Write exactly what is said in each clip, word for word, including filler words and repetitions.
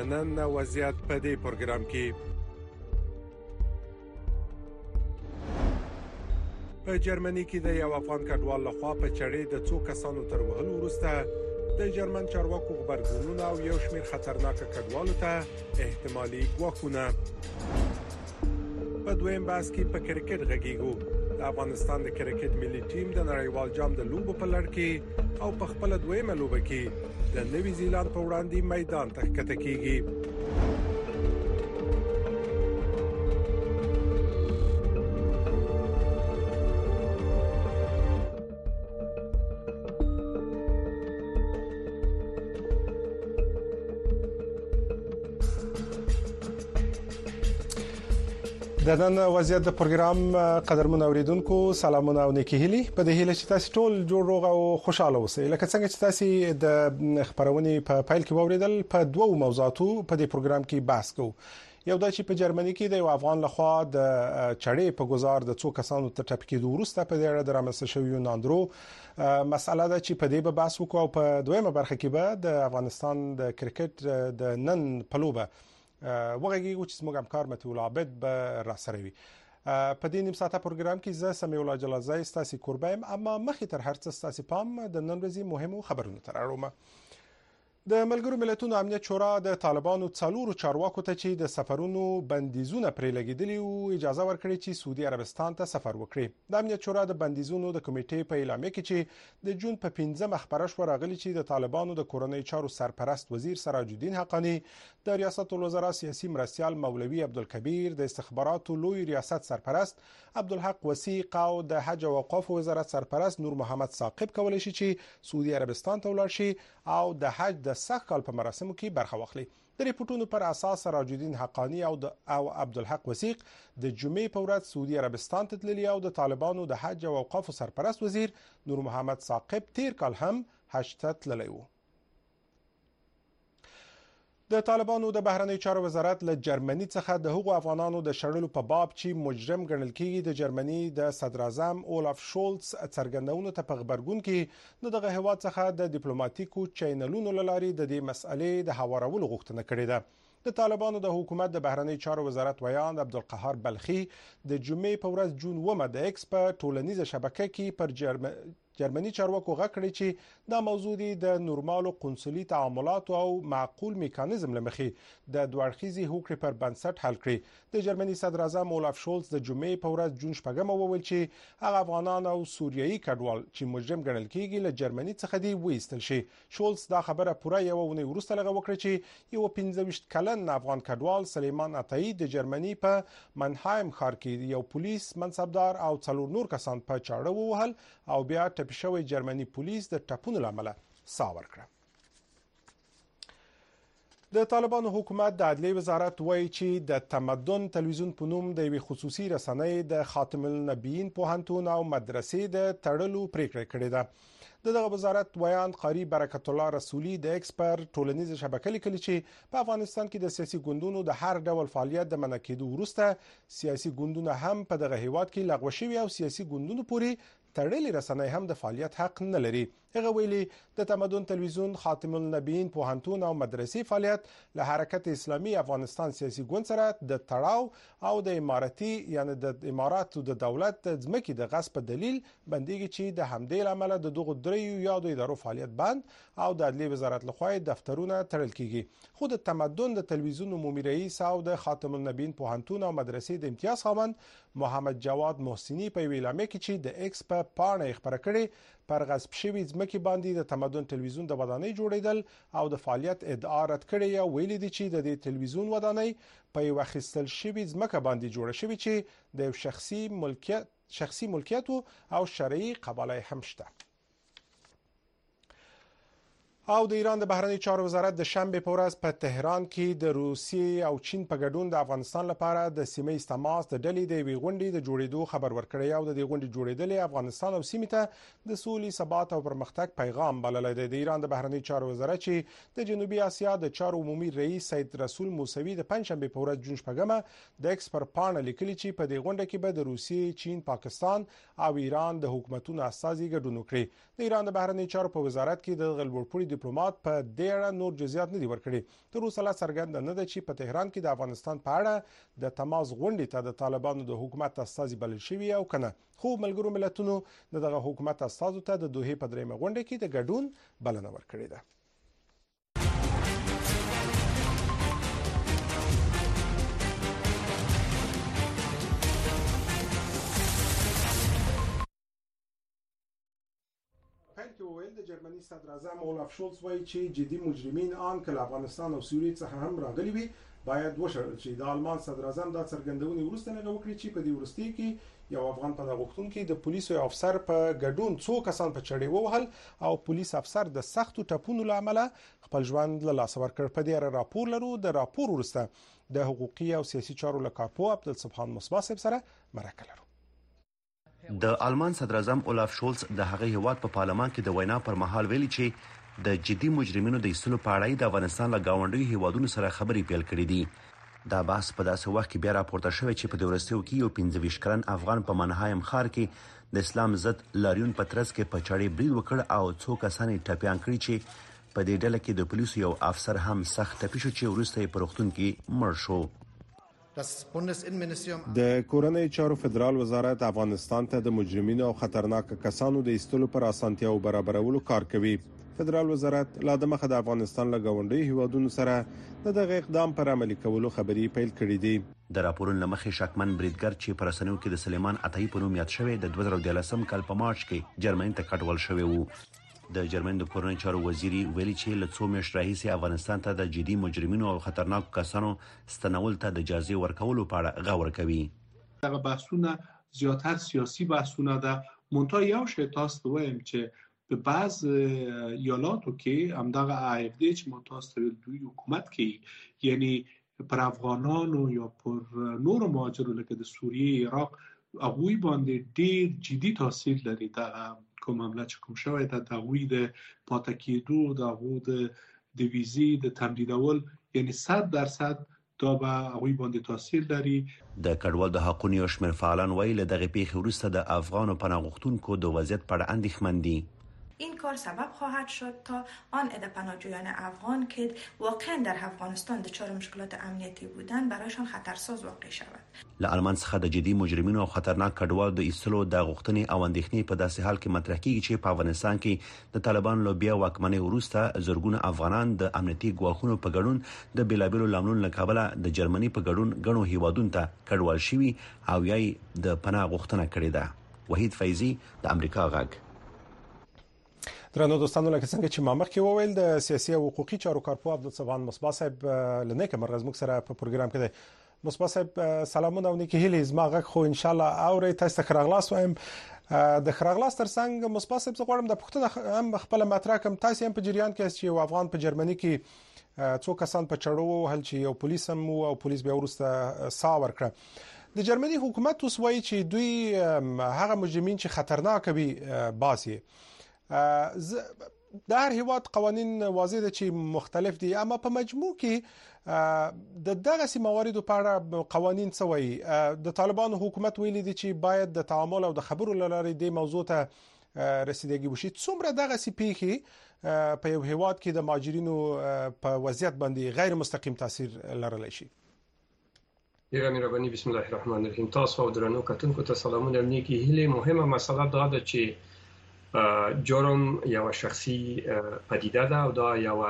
نن وضعیت په دې پروګرام کې په جرمني کې د یو افغان کډوال لخوا په چړې د څو کسانو تر وهلو وروسته د جرمن چارواکو غبرګونونه او یو شمېر خطرناک کډوالو ته احتمالي ګواښونه. په دویم بحث کې په کرکټ غږیږو. د افغانستان د کرکټ ملي ټیم د نړیوال جام د لوبو په لړ کې او په خپل دویمه لوبه کې د نوی زیلاند په وړاندې میدان ته ښکته کیږي. د نن وضعیت د پروګرام قدرمن اوریدونکو سلامونه او نیکی هیلي په دې هیله چې تاسو ټول جوړ روغ او خوشاله اوسئ. لکه څنګه چې تاسو د خبرونې په پایل کې واوریدل په دوو موضوعاتو په دې پروګرام کې بحث کوو. یو دا چې په جرمني کې د یو افغان لخوا د چړې په گزار د څو کسانو تر ټپ کېدو وروسته په دې اړه د رامنځته شویو ناندرو مسله ده چې په دې به بحث وکړو او په دویمه برخه کې به د افغانستان د کرکټ د نن په لوبه وغږیږو چې زموږ همکار متي الله عابد به را سره وي. په دې نیم ساعته پروګرام کې زه سمیع الله جلالزی ستاسو کوربایم، اما مخې تر هر څه ستاسو پام د نن ورځې مهمو خبرونو ته راوړم. د ملګرو ملتونو امنیت شورا د طالبانو څلورو چارواکو ته چې د سفرونو بندیزونه پرې لګیدلي او اجازه ورکړي چې سعودي عربستان ته سفر وکړي. د امنیت شورا د بندیزونو د کمیټې په اعلامیه کې چې د جون په پنځمه خبره شو راغلي چې د طالبانو د کورنۍ چارو سرپرست وزیر سراج الدین حقانی، د ریاست الوزرا سیاسي مرستیال مولوی عبدالکبیر، د استخباراتو لوی ریاست سرپرست عبدالحق وثیق او د حج او اوقاف وزارت سرپرست نور محمد ثاقب کولای شي چې سعودي عربستان ته ولاړ شي او د حج د سخت کال په مراسمو کې برخه واخلي. د ریپورتونو پر اساس سراج الدین حقانی او او عبدالحق وثیق د جمعې په ورځ سعودي عربستان ته تللي او د طالبانو د حج او اوقاف سرپرست وزیر نور محمد ثاقب تیر کال هم حج ته تللی و. د طالبانو د بهرنی چارو وزارت له جرمني څخه د هغو افغانانو د شړلو په باب چې مجرم ګڼل کیږي د جرمني د صدر اعظم اولاف شولز څرګندونو ته په خبرګون کې دغه هیواد څخه د ډیپلوماټیکو چینلونو لاري د دې مسئلې د هوارولو غوښتنه کړې ده. د طالبانو د حکومت د بهرنی چارو وزارت ویان عبدالقهار بلخي د جمعې په ورځ جون اوومه د ایکس په ټولنیزه شبکه کې پر جرم جرمني چارواکو غږ کړی چې دا موضوع د نورمالو قونسلي تعاملاتو او معقول میکانیزم لمخې د دوه اړخیزې هوکړې پر بنسټ حل کړي. د جرمني صدر اعظم اولاف شولز د جمعې په ورځ جون شپږمه وویل چې هغه افغانان او سوریایي کډوال چې مجرم ګڼل کیږي له جرمني څخه دی وایستل شي. شولز دا خبره پوره یو ونې وروسته لغوه وکړه چې یو پنځه ویشت کلن افغان کډوال سلیمان عطایی د جرمني په منهایم ښار کې یو پولیس منصبدار او څلور نور کسان په چاړه ووهل او بیا شوی جرمني پولیس د ټاپونو لامل سا ورکړه. د طالبانو حکومت د عدلیې وزارت وایي چې د تمدن تلویزیون په نوم د یوې خصوصي رسنۍ د خاتم النبیین پوهنتون او مدرسې د تړلو پریکړه کړې ده. دغه وزارت ویان قاری برکت الله رسولي د ایکس پر ټولنیزه شبکه لیکلي چې په افغانستان کې د سیاسي ګوندونو د هر ډول فعالیت د منع کېدو وروسته سیاسي ګوندونه هم په دغه هیواد کې لغوه شوي او سیاسي ګوندونو پورې تړلې رسنۍ هم د فعالیت حق نه لري. هغه ویلي د تمدن تلویزیون خاتم النبیین پوهنتون او مدرسې فعالیت له حرکت اسلامي افغانستان سیاسي ګوند سره د تړاو او د اماراتي یعنی د اماراتو د دولت د ځمکې د غصب په دلیل بنديږي چې د همدې عمله د دغه دریو یادو ادارو فعالیت بند او د عدلیې وزارت لخوا دفترونه تړل کیږي. خو د تمدن د تلویزیون عمومي رئیس او د خاتم النبیین پوهنتون او مدرسې د امتیاز خاوند محمد جواد محسنی په اعلامیه کې چې د ایکس په پاڼه خبره کړې پر غصب شوی ځمکې باندې د تمدن تلویزیون د ودانۍ جوړیدل او د فعالیت ادعا رد کړې او ویلي دي چې د دې تلویزیون ودانۍ په یو خستل شوی ځمکه باندې جوړه شوی چې د یو شخصي ملکیت شخصي ملکیت او شرعي قباله هم شته. او د ایران د بهرنی چارو وزارت د شنبه په ورځ په تهران کې د روسیې او چین په ګډون د افغانستان لپاره د سیمه ایز تماس د ډلې د وی غونډې د جوړېدو خبر ورکړی او د دې غونډې جوړېدل افغانستان او سیمه ته د سولې، ثبات او پرمختګ پیغام بللی دی. د ایران د بهرنی چارو وزارت چې د جنوبي اسیا د چارو عمومي رئیس سید رسول موسوي د پنځشنبه په ورځ جون شپږمه د ایکس پر پاڼه لیکلي چې په دې غونډه کې به د روسیې، چین، پاکستان او ایران د حکومتونو استازي ګډون وکړي. د ایران د بهرنی چارو په وزارت کې د غلبورپوري ډیپلوماټ په دې اړه نور جزئیات نه دي ورکړي. تر اوسه لا څرګنده نه ده چې په تهران کې د افغانستان په اړه د تماس غونډې ته د طالبانو د حکومت استازي بلل شوي او کنه. خو ملګرو ملتونو دغه حکومت استازو ته د دوحې په درېیمه غونډه کې د ګډون بلنه ورکړې ده. ویل د جرمني صدر اعظم اولاف شولز وایي چې جدي مجرمین آن که له افغانستان او سوریې څخه هم راغلي وي باید وشړل شي. د آلمان صدر اعظم دا څرګندونې وروسته نه وکړي چې په دې وروستي کې یو افغان پناه غوښتونکي د پولیسو یو افسر په ګډون څو کسان په چړې ووهل او پولیس افسر د سختو ټپونو له امله خپل ژوند له لاسه ورکړ. په دې اړه راپور لرو. د راپور وروسته د حقوقي او سیاسي چارو له کارپو عبدالسبحان مصباح صاحب سره مرکه لرو. د آلمان صدر اعظم اولاف شولز د هغه هیواد په پارلمان کې د وینا پر مهال ویلي چې د جدي مجرمینو د ایستلو په اړه د افغانستان له گاونډیو هیوادونو سره خبرې پیل کړې دي. دا بحث په داسې وخت کې بیا راپورته شوی چې په دورستیو کې یو پنځه ویشت کلن افغان په منهایم ښار کې د اسلام ضد لاریون په ترڅ کې په چړې برید وکړ او څو کسان یې ټپیان کړي چې په دې ډله کې د پولیسو یو افسر هم سخت ټپي شو چې وروسته یې په روغتون کې مړ شو. د کورنۍ چارو فدرال وزارت افغانستان ته د مجرمینو او خطرناک کسانو د ایستلو پر اسانتیاو برابرولو کار کوي. فدرال وزارت لا د مخه د افغانستان له گاونډي هیوادونو سره د دغه اقدام پر عملي کولو خبري پیل کړې دي. د راپورونو لمخې شکمن بریدګر چې پر رسنیو کې د سلیمان عطایی په نوم یاد شوی د دوه زره دولسم کال په مارچ کې جرمني ته کډوال شوی وو. د جرمني د کورنۍ چارو وزیر ویلي چې له څو میاشتو راهیسې افغانستان ته د جدي مجرمینو او خطرناکو کسانو ستنول ته د اجازه ورکولو په اړه غور کوي. دغه بحثونه زیاتر سیاسي بحثونه ده. مونږ یو شی تاسو وایم چې په بعض ایالاتو کې همدغه آی اف دی چې مونږ تاسو دوی حکومت کوي یعنی پر افغانانو یا پر نور مهاجرو لکه د سوریه عراق هغوی باندې ډیر جدي تاثیر لري. دا کوم عمله چې کوم شوی ده د هغوی د پاتې کېدو د هغوی د ویزې د تمدیدول یعنی صد درصد دا به هغوی باندې تاثیر لري. د کډوال د حقونو یو شمېر فعالان وایي له دغې پیښې وروسته د افغانو پناه غوښتونکو د وضعیت په اړه اندېښمن دي. این کار سبب خواهد شد تا آن عده پناهجویان افغان که واقعا در افغانستان دچار مشکلات امنیتی بودند برایشان خطرساز واقع شود. له آلمان څخه د جدي مجرمینو او خطرناک کډوالو د ایستلو د غوښتنې او اندېښنې په داسې حال کې مطرح کیږي چې په افغانستان کې د طالبانو له بیا واکمنۍ وروسته زرګونه افغانان د امنیتي ګواښونو په ګډون د بیلابیلو لاملونو له کبله د جرمني په ګډون ګڼو هیوادونو ته کډوال شوي او یا د پناه غوښتنه کړې ده. وحید فیضي د امریکا غږ. درنو دوستانو لکه څنګه چې ما مخکې وویل د سیاسي او حقوقي چارو کارپو عبدالسبحان مصباح صاحب لنیکه مرغز موږ سره په پروګرام کې دی. مصباح صاحب سلامونه او نیکه هیلې. زما غږ خو ان شاء الله اوري. تاسو ته خراغلاس وایم. د خراغلاس ترڅنګ مصباح صاحب زه غواړم د پښتون هم خپل مطرح کوم. تاسو هم په جریان کې چې یو افغان په جرمني کې څو کسان په چړو وهل چې یو پولیس هم او پولیس بیا ورسته سا ورکړه. د جرمني حکومت اوس وایي چې دوی هغه مجرمین چې خطرناک وي باسي. د هر هیواد قوانین واضح دي چې مختلف دي اما په مجموع کې د دغه سیمواردو په اړه قوانین څه وایي. د طالبانو حکومت ویلي دي چې باید د تعامل او د خبرو لارې د موضوع ته رسیدګي وشي. څومره دغه سیپیخي په یو هیواد کې د مهاجرینو په وضعیت باندې غیر مستقیم تاثیر لرلی شي؟ ډیره مهرباني. بسم الله الرحمن الرحیم. تاسو او درنو کتونکو ته سلامونه. نیکی هیله. مهمه مسله دا ده چې جرم یو شخصي پدیده ده او دا یو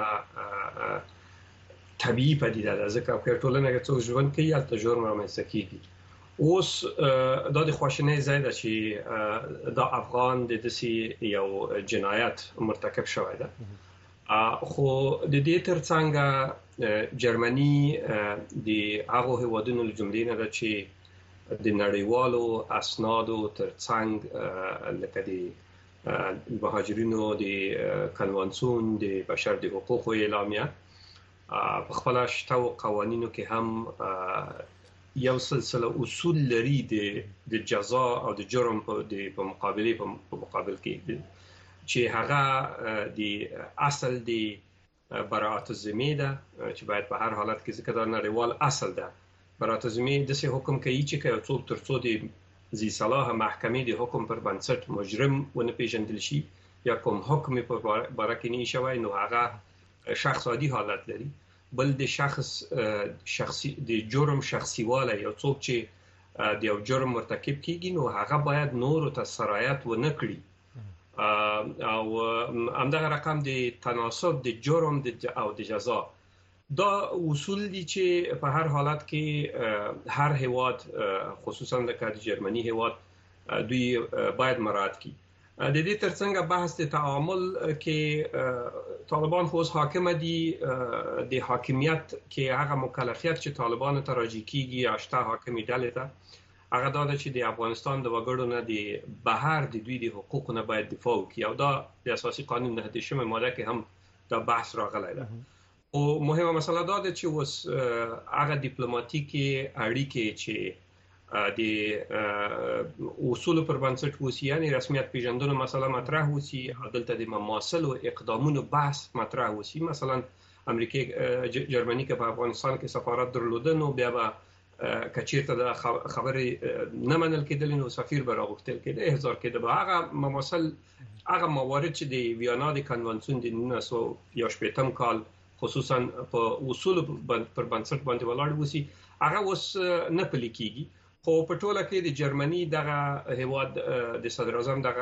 طبيعي پدیده ده. ځکه په ټولنه کې څوک ژوند کوي البته جرم رامنځته کیږي. اوس دا د خواشینۍ ځای ده چې دا افغان د داسې یو جنایت مرتکب شوی ده. خو د دې ترڅنګ جرمني د هغه هیوادونو له جملې نه ده چې د نړیوالو اسنادو ترڅنګ لکه د مهاجرینو د کنوانسیون د بشر د حقوقو اعلامیه په خپل شته قوانینو کې هم یو سلسله اصول لري د جزا او د جرم په مقابله په مقابل کې چې هغه د اصل د براءت الذمه ده چې باید په هر حالت کې ذکر نړیوال اصل ده. براءت الذمه د څه حکم کوي چې یو څوک ترڅو د ذی صلاح محکمې د حکم پر بنسټ مجرم ونه پیژندل شي یا کوم حکم په باره کې نه شوی نو هغه شخص عادي حالت لري. بل د شخص شخصي د جرم شخصیواله یو څوک چې د یو جرم مرتکب کیږي نو هغه باید نور ته سرایت و نه کړي او همدغه رقم د تناسب د جرم او د جزا دا اصول دي چې په هر حالت کې هر هیواد خصوصا لکه د جرمني هیواد دوی باید مراعات کړي. د دې ترڅنګ بحث د تعامل کې طالبان خو حاکم دي د حاکمیت کې هغه مکلفیت چې طالبان ته راځي کیږي اشته حاکمی ډلې ته هغه دا چې د افغانستان د وګړو نه د بهر د دوی د حقوقو نه باید دفاع وکړي او دا د اساسي قانون نه د شمه ماده کې هم دا بحث راغلی ده. او مهمه مسله دا ده چې اوس هغه ډیپلوماټیکي اړیکې چې د اصول پر بنسټ وسی یعنی رسمیت پیژندنه مسله مطرح وسی عدالت د مماثل او اقدامونو بحث مطرح وسی. مثلا امریکا جرمني کې په افغانستان کې سفارت درلوده نو بیا به کچیرته د خبرې نه منل کېدل نو سفیر به راغوښتل کېده هزار کېده به هغه مماثل هغه موارد چې د ویانا د کنوانسیون د نولس سوه یو شپېتم کال خصوصا په اصول پر بنسټ باندې ولاړ وسی هغه اوس نه پلي کېږي. خو په ټوله کې د جرمني دغه هیواد د صدر اعظم دغه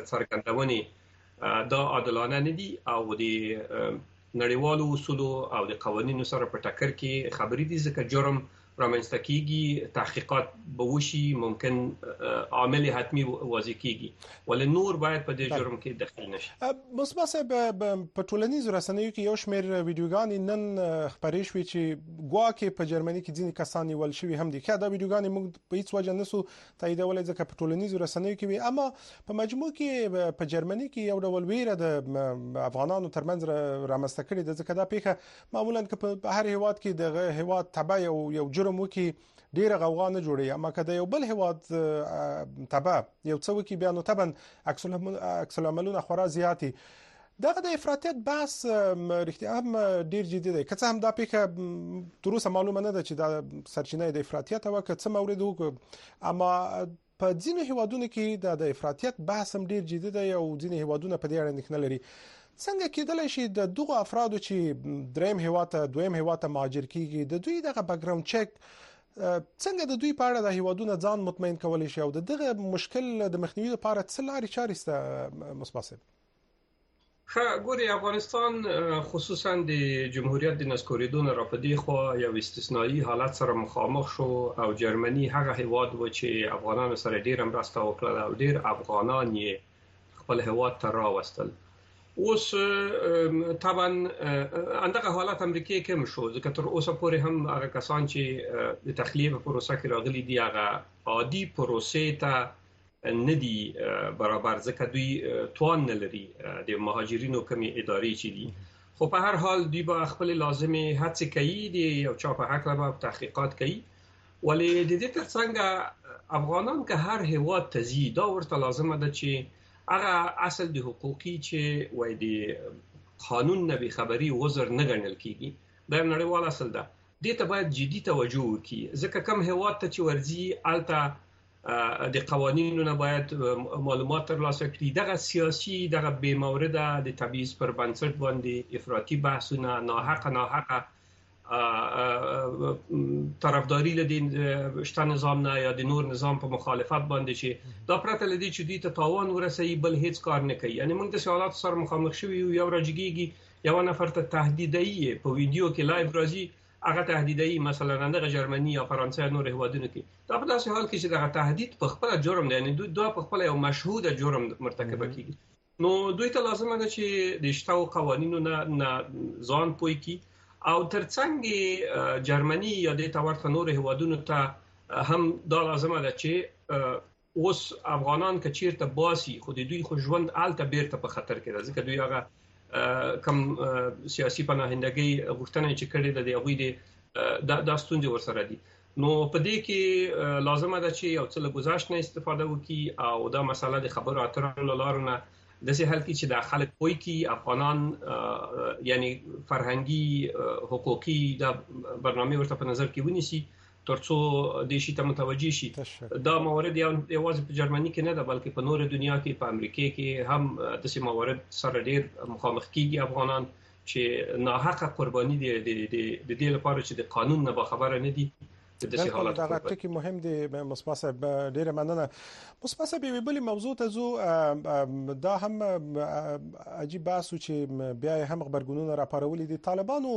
څرګندونې دا عادلانه نه دي او د نړیوالو اصولو او د قوانینو سره په ټکر کې خبرې دي ځکه جرم رامنځته کیږي تحقیقات به وشي ممکن عامل حتمی واضح کیږي ولې نور باید په دې جرم کې دخیل نشي. مصباح صاحب په ټولنیزو رسنیو کې یو شمېر ویډیوګانې نن خبرې شوې چې ګواکې په جرمني کې ځینې کسان نیول شوي هم دي. دا ویډیوګانې موږ په هیڅ وجه نسو تاییدولی ځکه په ټولنیزو رسنیو کې وي اما په مجموع کې په جرمني کې یو ډول ویره د افغانانو ترمنځ رامنځته کړې ده ځکه دا پیښه معمولا که په هر هیواد کې د هیواد تبع یو یو جرم وکي ډیره غوغا نه جوړي اما که د یو بل هیواد تبع یو څه وکي بیا نو طبعا عکس العملونه خورا زیاتی دغه د افراطیت بحث رښتیا هم ډیر جدي دی. که څه هم دا پیښه تر اوسه معلومه نه ده چې دا سرچینه د افراطیت او که څه مورد وکړو اما په ځینو هیوادونو کې د افراطیت بحث هم ډیر جدي دی او ځینې هیوادونه په دې اړه اندېښنه لري. څنګه کېدلی شي د دغو افرادو چې دریم هیواد ته دویم هیواد ته مهاجر کیږي د دوی دغه بیکګراوند چک څنګه د دوی په اړه د هیوادونو ځان مطمئن کولی شي او دغه مشکل د مخنیوي لپاره څه لارې چارې شته مصباح صاحب؟ ښه ګوري افغانستان خصوصا د جمهوریت د نسکورېدو نه راپدې خو یو استثنایی حالت سره مخامخ شو او جرمني هغه هیواد و چې افغانانو سره ډیر مرسته وکړه او ډیر افغانان یې خپل هیواد ته راوستل. اوس طبعا اندغه حالت امریکای کې هم شو ځکه تر اوسه پورې هم هغه کسان چې د تخلیه په پروسه کې راغلي دي هغه عادي پروسې ته نه دي برابر ځکه دوی توان نه لري د مهاجرینو کمی ادارې چې دي خو په هر حال دوی به خپل لازمي هڅې کوي د یو چا په حق له تحقیقات کوي ولې د دې ترڅنګ افغانان که هر هیواد ته ځي دا ورته لازمه ده چې هغه اصل د حقوقي چې وای دی قانون نه به خبري وزر نه ګڼل کیږي دا نړیوال اصل ده. دې ته باید جدي توجه وکړي ځکه کم هیواد ته چې ورځي الته د قوانینو نه باید معلومات ترلاسه کړي. دغه سیاسي دغه بې مورده د تبعیض پر بنسټ باندې افراطي بحثونه ناحقه ناحقه طرفداري له شته نظام نه یا د نور نظام په مخالفت باندې چې دا پرته لدی چې دوی ته تاوان ورسوي بل هیڅ کار نه کوي. یعنی موږ د حالات سره مخامخ شوي یو راځيږي یو نفر ته تهدیدي په ویډیو کې لایو راځي هغه تهدیدي مثلا د جرمني یا فرانسې نور هیوادونو کې دا په داسې حال کې چې دغه تهدید په خپل جرم دی یعنی دوی په خپل یو مشهود جرم مرتکب کیږي نو دوی ته لازمه ده چې د شتو قوانینو نه ځان پوي کی او ترڅنګ جرمني یا د تورته نور هیوادونو ته هم دا لازمه ده چې اوس افغانان که چیرته باسي خو د دوی خو ژوند آلته بیرته په خطر کې ده ځکه دوی هغه کم سیاسي پناهندګي غوښتنه چې کړې ده د هغوی د داستونځ ورسره دي نو په دې کې لازمه ده چې یو څه له گذشت نه استفاده وکړي او دا مسله د خبرو اترو لارونه د سه حل کې چې د خلک پوي کې افغانان یعنی فرهنګي حقوقي د برنامه ورته په نظر کې ونیسي ترڅو د شي ته متوجي شي. دا موارد یوازې په جرمني کې نه ده بلکې په نور دنیا کې په امریکا کې هم د سیمه موارد سره ډیر مخامخ کیږي افغانان چې ناحقه قرباني دي د د دې لپاره چې د قانون نه خبره نه دي. د سي حالت دا ټکی مهم دی مصطفی صاحب ډیره مننه. مصطفی صاحب یو بل موضوع ته زو دا هم عجیب باسو چې بیا هم خبرګونونه راپارولې دي. طالبانو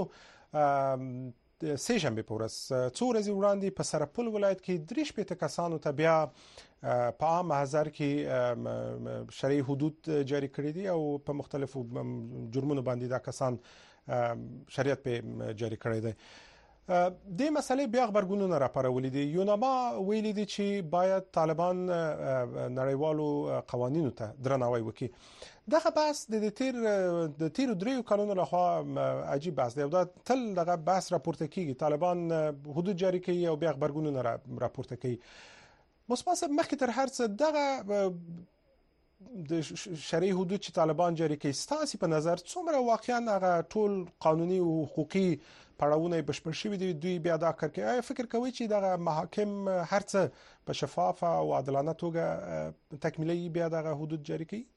سه شنبه په ورځ څو ورځې وړاندې په سرپل ولایت کې درې شپېته کسانو ته بیا په عام محضر کې شرعي حدود جاری کړی دي او په مختلفو جرمونو باندې دا کسان شریعت په جاری کړی دی. د مسلې بیا خبرګونونه راپارولې دي. یوناما ویلي دي چې باید طالبان نړیوالو قوانینو ته درناوی وکړي. دغه بحث د تیر د تیر دریو کلونو لخوا عجیب بحث دی. دا تل دغه بحث راپورته کیږي. طالبان حدود جاری کوي او بیا خبرګونونه راپورته کوي. مصطفی مخکې تر هر څه دغه د شرعي حدود چې طالبان جاری کوي ستاسو په نظر څومره واقعا هغه ټول قانوني او حقوقي پړاوونه بشپړ شوي دي؟ دوی بیا دا کار کوي. آیا فکر کوي چې دغه محاکم هر څه په شفافه او عادلانه توګه تکمیلي بیا دغه حدود جاری کوي؟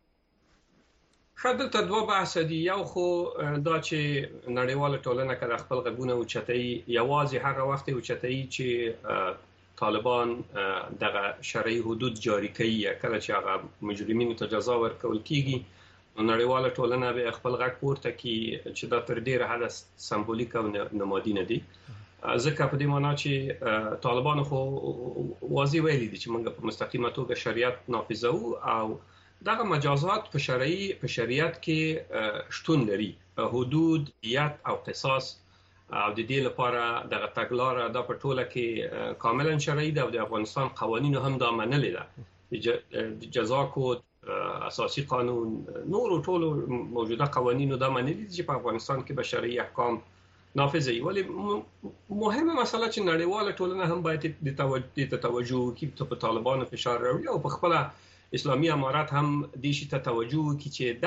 خدای ته دوه بحث دي. یو خو دا چې نړیواله ټولنه کله خپل غږونه اوچتای یوازې هغه وخت اوچتای چې طالبان دغه شرعي حدود جاری کوي کله چې هغه مجرمینو ته جزا ورکول کیږي. نړیواله ټولنه به خپل غږ پورته کړي چې دا تر ډیره حد سمبولیک او نمادین دي. ځکه په دې معنی چې طالبان خو واضح ویلي دي چې موږ په مستقیمه توګه شریعت نافذو او دغه مجازات په شرعي په شریعت کې شتون لري. حدود، دیت او قصاص او د دې لپاره دغه تګلاره دا په ټوله کې کاملا شرعي ده او د افغانستان قوانینو هم دا منلې ده. جزا کود، اساسي قانون، نور ټول موجوده قوانینو دا منلي دي چې په افغانستان کې به شرعي احکام نافذ وي. ولی مهمه مسله چې نړیواله ټولنه هم باید د توجه توجه وکړي په طالبانو فشار راوړي او په خپل اسلامي امارات هم د شي ته توجه وکړي چې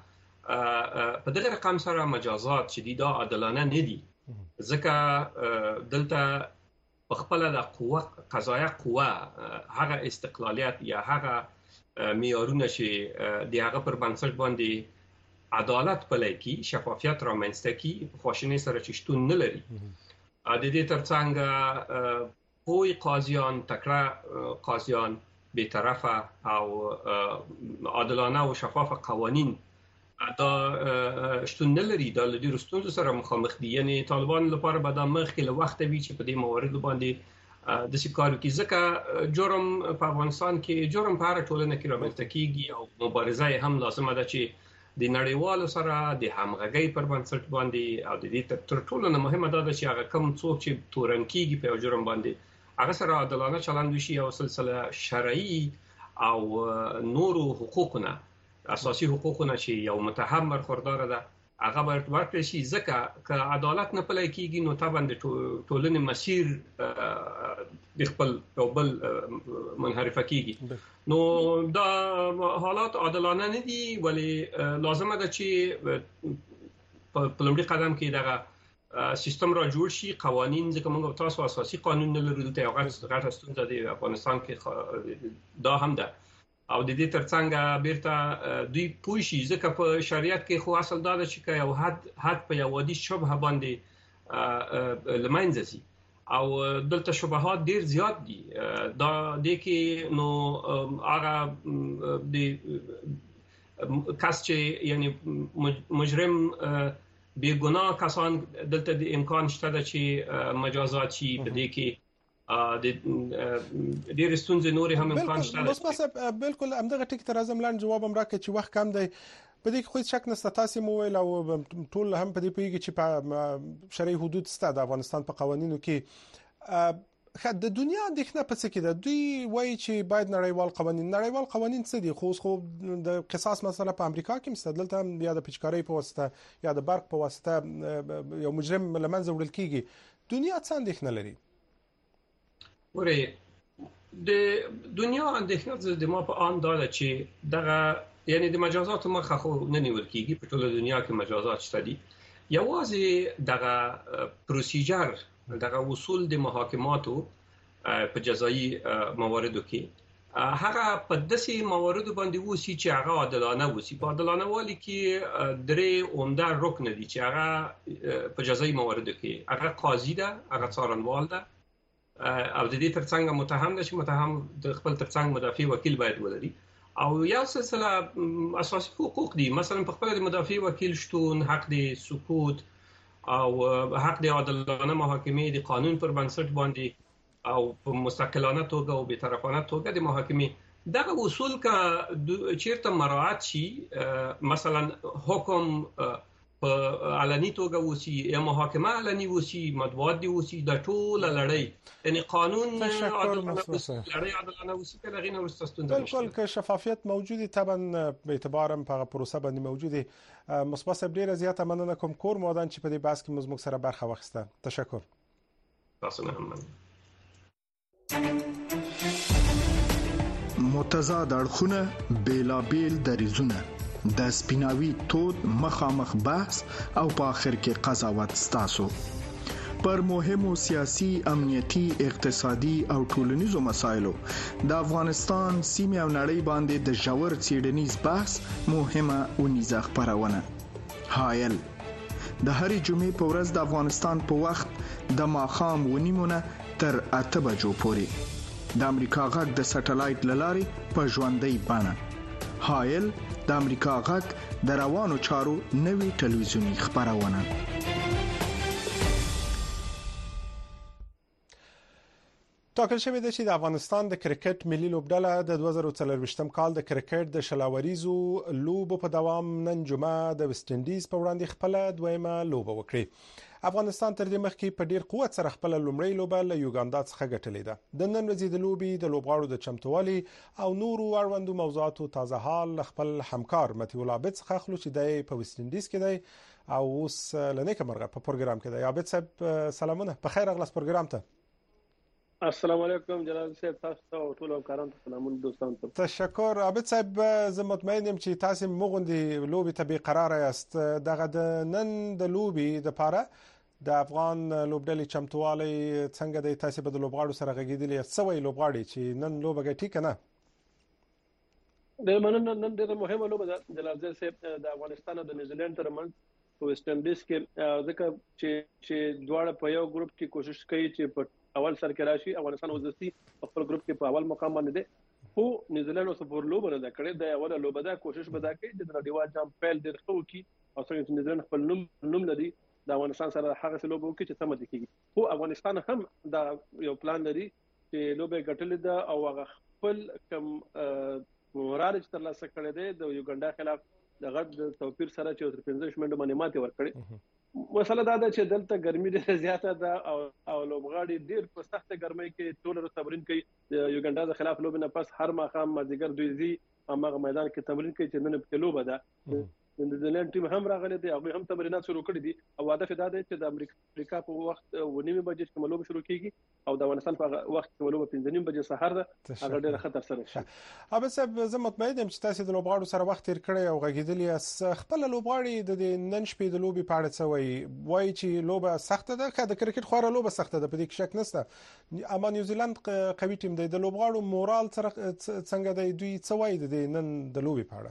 دغه په دغه رقم سره مجازات چې دي دا عادلانه نه دي. ځکه دلته په خپل د قوه قضایه قوه هغه استقلالیت یا هغه معیارونه چې د هغه پر بنسټ باندې عدالت پلی کی، شفافیت رامنځته کی، خواشینی سره چې شتون نه لري. د دې ترڅنګ پوی قاضیان، تکړه قاضیان، بی‌طرفه او عادلانه او شفاف قوانین دا شتون نه لري. دا د ستونزو سره مخامخ دي. یعنی طالبان لپاره به دا مخکې له وخت وی چې په دې موارد باندې د سکارو کې ځکه جرم په افغانستان کې جرم په هر ټولنه کې رامنځته کیږي او مبارزه هم لازمه ده چې د نړیوالو سره د همغږۍ پر بنسټ باندې او د دې تر ټولو مهمه ده چې هغه کم څوک چې تورن کیږي په جرم باندې هغه سره عادلانه چلند وشي او سلسله شرعي او نورو حقوقونه، اساسي حقوقونه چې یو متهم برخوردار ده هغه باید ورکړل شي. ځکه که عدالت نه پلی کیږي نو طبعا د ټولنې مسیر د خپل یو بل منحرفه کیږي. نو دا حالات عادلانه نه دي. ولی لازمه ده چې په لومړي قدم کې دغه سیستم را جوړ شي، قوانین، ځکه موږ تاسو اساسي قانون نه لرو. دلته یو غټه ستونزه د افغانستان کې دا هم ده او د دې ترڅنګ بیرته دوی پوه شي. ځکه په شریعت کې خو اصل دا ده چې یو حد حد په یو وادي شبهه باندې لمنځه ځي او دلته شبهات ډیر زیات دي. دا د کې نو هغه د کس چې یعنی مجرم بی ګناه کسان دلته د امکان شته چې مجازات شي. په دې کې د ډېر ستونزې نورې هم امکان شته. بس مثلا بالکل همدغه ټیک تر ازم لاندې جواب هم راکړي چې وخت کم دی. په دې کې خو شک نشته. تاسو مو ویل او ټول هم په دې پیږي چې په شرعي حدود ستاسو د افغانستان په قوانینو کې د دنیا اندېښنه په څه کې ده. دوی وایي چې باید نړیوال قوانین نړیوال قوانین څه دي؟ خو خو د قصاص مسله په امریکا کې مستدلته هم یا د پچکارۍ په واسطه یا د برق په واسطه یو مجرم لمنځه وړل کیږي. دنیا څه اندېښنه لري؟ وره د دنیا اندېښنه د ما په ان دا چې دغه یعنی د مجازات مخه خو نه نیول کیږي. په ټوله دنیا کې مجازات شته دي. یوازې دغه پروسیجر دغه اصول د محاکماتو په جزایي مواردو کې هغه په داسې مواردو باندې وسی چې هغه عادلانه وسی. په عادلانه والي کې درې عمده رکن دي چې هغه په جزایي مواردو کې هغه قاضي ده، هغه څارنوال ده او د دې ترڅنګ متهم ده چې متهم د خپل ترڅنګ مدافع وکیل باید ولري او یو سلسله اساسي حقوق دي، مثلا په خپل د مدافع وکیل شتون، حق د سکوت او حق د عادلانه محاکمې د قانون پر بنسټ باندې او په مستقلانه توګه او بی‌طرفانه توګه د محاکمې دغه اصول کا چیرته مراعات شي، مثلا حکم په علني توګه وسی یا محاکمه علني وسی، مطبوعات دی وسی، د ټول لړۍ یعنی قانون لړۍ عادلانه وسی کله غیر مستستون ده. بالکل که شفافیت موجودی طبعا به اعتبار په پروسه باندې موجودی. مصباح صاحب ډیره زیاته مننه کوم کور مودان چې په دې بحث کې موږ سره برخه واخیسته. تشکر. تاسو نه هم متضاد اړخونه، بیلابیل دریځونه، د سپیناوي تود مخامخ بحث او په اخر کې قضاوت ستاسو پر مهمو سیاسي، امنیتي، اقتصادي او ټولنیزو مسایلو د افغانستان سیمه او نړۍ باندې د ژور څېړنیز بحث مهمه ونیزه خبرونه. حایل د هرې جمعې په ورځ د افغانستان په وخت د ماښام ونیمونه تر اته بجو پورې د امریکا غږ د سټلایټ للارې په ژوندۍ بڼه. حایل د امریکا غږ د روانو چارو نوي ټلویزیونی خبرونه. ټاکل شوی دی چې د افغانستان د کرکټ ملي لوبډله د دوه زره څلورویشتم کال د کرکټ د شلاوریزو لوبو په دوام نن جمعه د ویسټ انډیز په وړاندې خپل دویمه لوبه وکړي. افغانستان تر دې مخکې په ډیر قوت سره خپل لومړی لوبه له یوګاندا څخه ګټلې ده. د نن ورځې د لوبي د لوبغاړو د چمتووالي او نورو اړوندو موضوعاتو تازه حال خپل همکار متي الله عابد څخه خلو چې د په ویسټ انډیز کې دی او اوس لنیکه مرغه په پروګرام کې دی. عابد صاحب سلامونه، په خیر اغلاس پروګرام ته. السلام علیکم جلال صاحب، تاسو او ټول همکارانو ته سلامونه دوستانو ته. تشکر. عابد صاحب زه مطمئن یم چې تاسو مغوندي لوبي ته به قرار یاست. دغه د نن د لوبي د پاره د افغان لوبډلې چمتووالي څنګه د تاسو په لوبغاړو سره غږیدلې سوي لوبغاړي چې نن لوبه ګټي کنه؟ د مننه نن ډیره مهمه لوبه ده جلال صاحب د افغانستان او د نیوزیلند ترمنځ په ویسټ انډیز کې، ځکه چې چې دواړه په یو ګروپ کې کوشش کوي چې په اول سر کې راشي. افغانستان وزستي خپل ګروپ کې په اول مقام باندې ده، خو نیوزیلند اوس په لوبه نه کړې د اوله لوبه ده. کوشش به دا کوي چې د نړیوال جام پیل ډېر خو کی او څنګه چې نیوزیلند خپل نوم نوم لري د افغانستان سره هغه لوبه وکړي چې سم دي کیږي. خو افغانستان هم دا یو پلان لري چې لوبه ګټلې ده او هغه خپل کم مراد چې ترلاسه کړی دی د یوګاندا خلاف دغه توپیر سره چې تر پنځه منډه باندې ماتې ورکړي. مسله دا ده چې دلته ګرمي ډېره زیاته ده او او لوبغاړي ډېر په سخته ګرمۍ کې ټول تمرین کوي. د یوګاندا د خلاف لوبه نه پس هر ماښام مازیګر دوی زی هغه میدان کې تمرین کوي چې نن په لوبه ده. د نیوزیلند ټیم هم راغلی دی، هغه هم تمرینات شروع کړي دي او هدف دا دی چې د امریکا په وخت ونیمه بجې کې لوبه شروع کیږي او د افغانستان په وخت کې لوبه پنځه نیم بجې سحر ده. هغه ډېر خطر سره شي. اوبه صاحب زه مطمئن یم چې تاسو د لوبغاړو سره وخت تیر کړی او غږیدلی خپل لوبغاړي د نن شپې د لوبي په اړه څه وایي؟ وایي چې لوبه سخته ده، که د کرکټ خوره لوبه سخته ده په دې کې شک نشته، اما نیوزیلند قوي ټیم دی. د لوبغاړو مورال سره څنګه دی؟ دوی څه وایي د نن د لوبي په اړه؟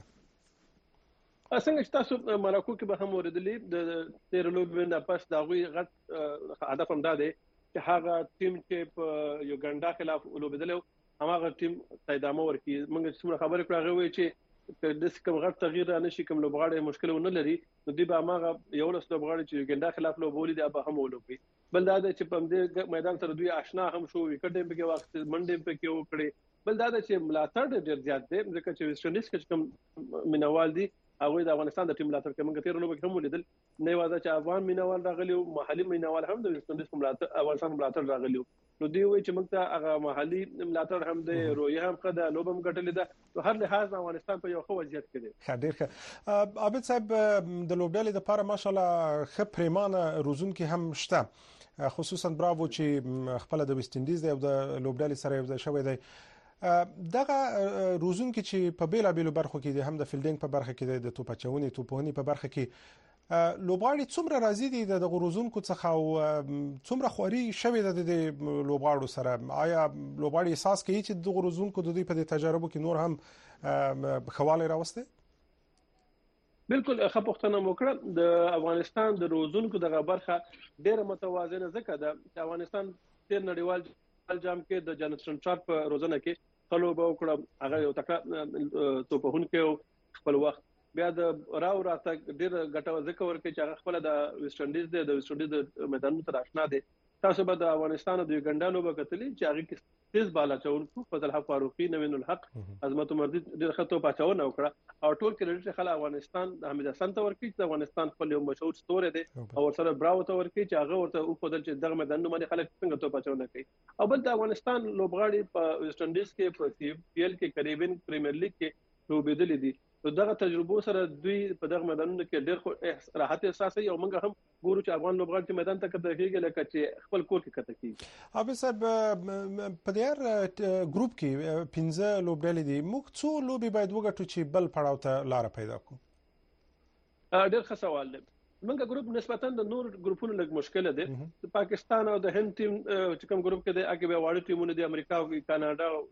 څنګه چې تاسو مراکو کې به هم اوریدلې د تیر لوبې نه پس دا غوي غټ هدف هم دا دی چې هغه ټیم چې په یوګاندا خلاف لوبېدل هغه ټیم تایدامه ورکړي. موږ څومره خبرې کړو هغه وایي چې د کوم غټ تغییر نه شي، کوم لوبغاړي مشکل ونه لري، نو دی به هغه یو لس لوبغاړي چې یوګاندا خلاف لوبولې دی به هم ولوبي. بل دا چې په دې میدان سره دوی آشنا هم شو، وکټ هم په وخت منډه په کې وکړي. بل دا چې ملاتړ ډېر زیات دی، ځکه چې ویسټ انډیز کې کوم مینوال دي هغه د افغانستان د ټیم ملاتړ کوي. موږ تیر لوبه کې هم ولیدل نه یوازې چې افغان مینوال راغلي او محلي مینوال هم د ویسټ انډیز ملاتړ افغانستان ملاتړ راغلي. نو دی وایي چې موږ ته هغه محلي ملاتړ هم د رویه هم قدا لوبه هم ګټلې ده. نو هر لحاظ افغانستان په یو ښه وضعیت کې دی. ډېر ښه. عابد صاحب د لوبډلې لپاره ماشاءالله ښه پریمانه روزونکي هم شته، خصوصا براوو چې خپل د ویسټ انډیز دی او د لوبډلې سره یو ځای شوی دی. دغه روزونکي چې په بیلا بیلو برخو کې دي، هم د فیلډینګ په برخه کې دي، د توپ اچونې توپونی په برخه کې لوبغاړي څومره راځي دي د غروزونکو څخه او څومره خوري شوی د لوبغاړو سره؟ آیا لوبغاړي احساس کوي چې د غروزونکو د دوی په تجربه کې نور هم خواله راوسته؟ بالکل ښه پوښتنه وکړه. د افغانستان د روزونکو دغه برخه ډېره متوازنه ځکه ده چې افغانستان تیر نړیوال جام کې د جانسن چارټ په روزنه کې خلو به وکړه، هغه یو تکړه توپهونکی خپل وخت بیا د راو راته ډېر ګټور ځکه ورکړي چې هغه خپل د ویسټ انډیز د ویسټ انډیز د میدانونو تر آشنا دي. تاسو به د افغانستان د یوګنډا لوبه کتلې چې هغه کې تیز بالا چونکو فضل حق فاروقي، نوین الحق، عظمت عمر ډېر خطو پاچاونه وکړه او ټول کریډټ خلک افغانستان د حمید حسن ته ورکړي چې افغانستان خپل یو مشهور ستوره دی او سره براو ته ورکړي چې هغه ورته او خپل چې دغه میدانونو باندې خلک څنګه تو پاچاونه کوي. او بل د افغانستان لوبغاړي په ویسټ انډیز کې په سی پی ایل کې کریبین پریمیر لیګ کې لوبېدلې دي. دغه تجربه سره دوی په دغه میدانونو کې ډېر راحت احساسوي او موږ هم ګورو چې افغان لوبغاړي چې میدان ته کېږي لکه چې خپل کور کې کته کیږي. ابي صاحب په دې ګروپ کې پنځه لوبډلې دي، موږ څو لوبي باید وګټو چې بل پړاو ته لار پیدا کړو؟ ډېر ښه سوال دی. موږ ګروپ نسبتاً د نور ګروپونو لږ مشکل دی. پاکستان او د هند ټیم چې کوم ګروپ کې دی هغه به واړه ټیمونه دي، امریکا او کاناډا او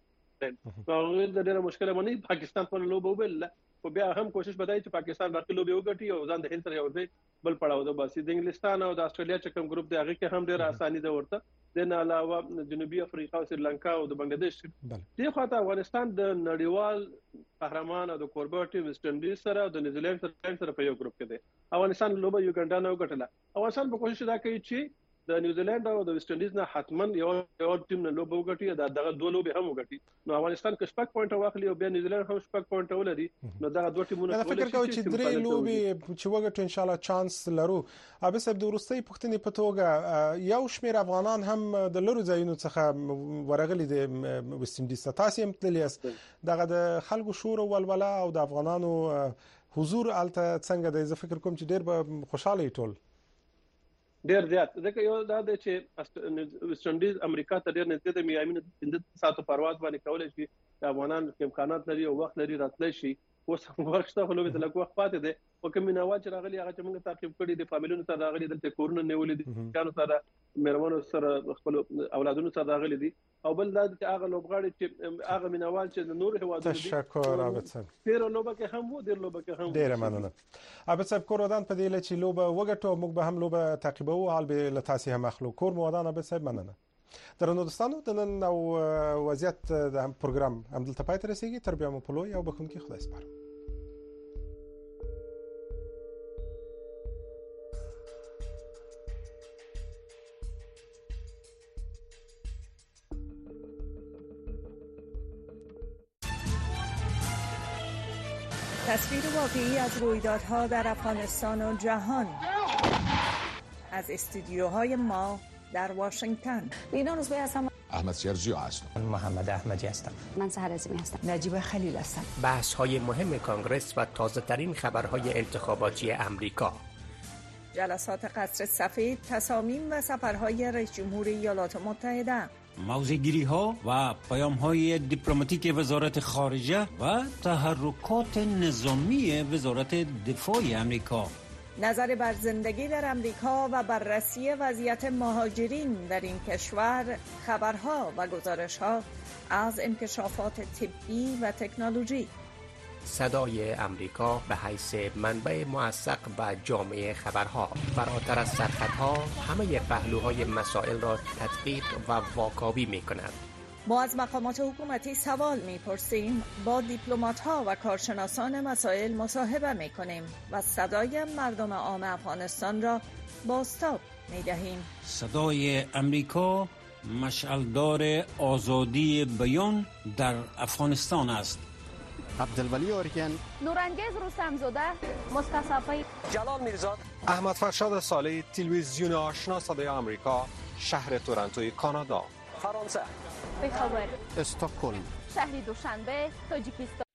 هغه د ډېر مشکله باندې پاکستان په لوبو وبل خو بیا هم کوشش بدای چې پاکستان باقي لوبي وګټي او ځان د هند سره یو ځای بل پړاو ده. بس د انګلستان او د استرالیا چې کوم ګروپ دی هغه کې هم ډېر اساني ده ورته. د نه علاوه جنوبي افریقا او سریلانکا او د بنگلاديش دي خواته افغانستان د نړیوال قهرمان او د کوربه ټیم ویسټ انډیز سره او د نیوزیلند سره په یو ګروپ کې دی. افغانستان لوبه یوګنډا نه وګټله. افغانستان په کوشش دا کوي چې د نیوزیلند او د ویسټ انډیز نه حتما یو یو ټیم نه لوبه وګټي، دا دغه دوه لوبې هم وګټي. نو افغانستان کې شپږ پوینټ واخلي او بیا نیوزیلند هم شپږ پوینټ ولري، نو دغه دوه ټیمونه ولې فکر کوي چې درې لوبې چې وګټو ان شاء الله چانس لرو. ابي صاحب د ورستۍ پښتنې په توګه یو شمېر افغانان هم د لرو ځایونو څخه ورغلي دي ویسټ انډیز ته. تاسو هم تللی یاست، دغه د خلکو شور او ولوله او د افغانانو حضور الته څنګه دی؟ زه فکر کوم چې ډېر به خوشاله ټول ډېر زیات ځکه یو دا د چې ویسټ انډیز امریکا ته ډېر نږدې دی، میامي نه پنځه ساعته پرواز باندې کولای شي. افغانان امکانات لري او وخت لري راتلی شي. اوس ورښته خو لوبې ته لږ وخت پاتې دی او کوم مینوال چې راغلي هغه چې موږ تعقیب کړي د فامیلونو سره راغلي، دلته کورونه نیولې دي، ځانو سره مېرمنو سره خپل اولادونو سره راغلي دي. او بل دا چې هغه لوبغاړي چې هغه مینوال چې د نور هوادونو دي. تشکر عابد صاحب. ډېر لوبه کې هم وو، ډېر لوبه کې هم ډېر مننه. عابد صاحب کور ودان په دې لچ لوبه وګټو، موږ به هم لوبه تعقیبو، حال به لتاسي هم اخلو. کور مو ودان عابد صاحب مننه. درنو دوستانو د نن او وضعیت د پروګرام هم دلته پای ته رسیږي. تر بیا مو په لوی او بخونکي خدای سپارم. تصویر واقعی از رویدادها در افغانستان و جهان از استودیوهای ما در واشنگتن. لینا روزبه هستم. احمد شیرجی هستم. محمد احمدی هستم. من سحر عظیمی هستم. نجیب خلیل هستم. بحث های مهم کانگرس و تازه ترین خبرهای انتخاباتی امریکا. جلسات قصر سفید، تصامیم و سفرهای رئیس جمهور ایالات متحده. موضع‌گیری ها و پیام های دیپلماتیک وزارت خارجه و تحرکات نظامی وزارت دفاع امریکا. نظر بر زندگی در امریکا و بررسی وضعیت مهاجرین در این کشور، خبرها و گزارش‌ها از انکشافات طبی و تکنولوژی. صدای امریکا به حیث منبع موثق و جامع خبرها، فراتر از سرخطها همه پهلوهای مسائل را تدقیق و واکاوی می‌کند. ما از مقامات حکومتی سوال می‌پرسیم، با دیپلمات‌ها و کارشناسان مسائل مصاحبه می‌کنیم و صدای مردم عام افغانستان را بازتاب می‌دهیم. صدای امریکا مشعلدار آزادی بیان در افغانستان است. عبدالولی اورگن، نورانگیز رستمزاده، مصطفی، جلال میرزاد، احمد فرشاد صالحی، تلویزیون آشنا صدای آمریکا، شهر تورنتو کانادا. فرانسه، بخبر، استکهلم، شهر دوشنبه، تاجیکستان.